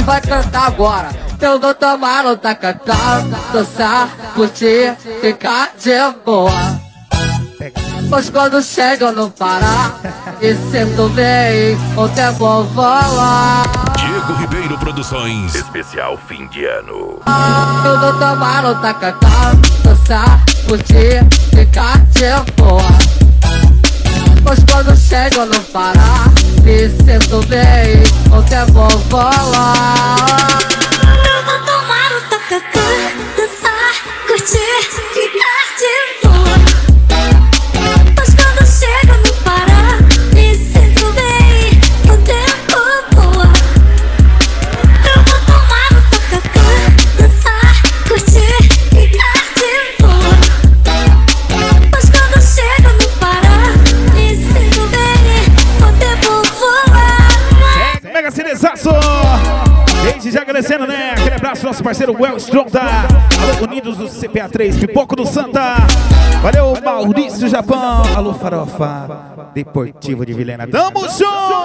vai cantar agora. Eu vou tomar no tacacá, dançar, curtir, ficar de boa. Pois quando chego no Pará e sinto bem, o tempo voa. Diego Ribeiro Produções, especial fim de ano. Eu vou tomar no tacacá, dançar, curtir, ficar de boa. Pois quando chego no Pará e sinto bem, o tempo voa. Eu vou tomar no tacacá, dançar, curtir, ficar de boa. Pois quando chego no Pará me sinto bem, o tempo voa. Eu vou tomar no tacacá, dançar, curtir, ficar de boa. Pois quando chego no Pará me sinto bem, o tempo voa. Mega Cinezaço! Desde já agradecendo, né? Aquele abraço nosso parceiro Well Strong da Alô Unidos do CPA3, Pipoco do Santa. Valeu, Maurício Japão. Alô, Farofa Deportivo de Vilhena. Tamo junto!